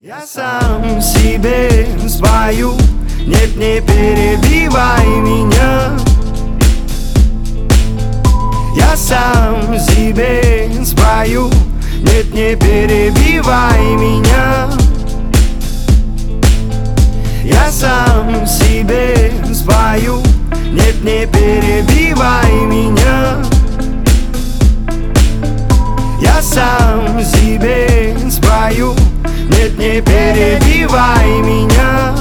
Я сам себе спою, нет, не перебивай меня. Я сам себе спою, нет, не перебивай меня. Я сам себе спою, нет, не перебивай меня. Я сам себе спою, нет, не перебивай меня.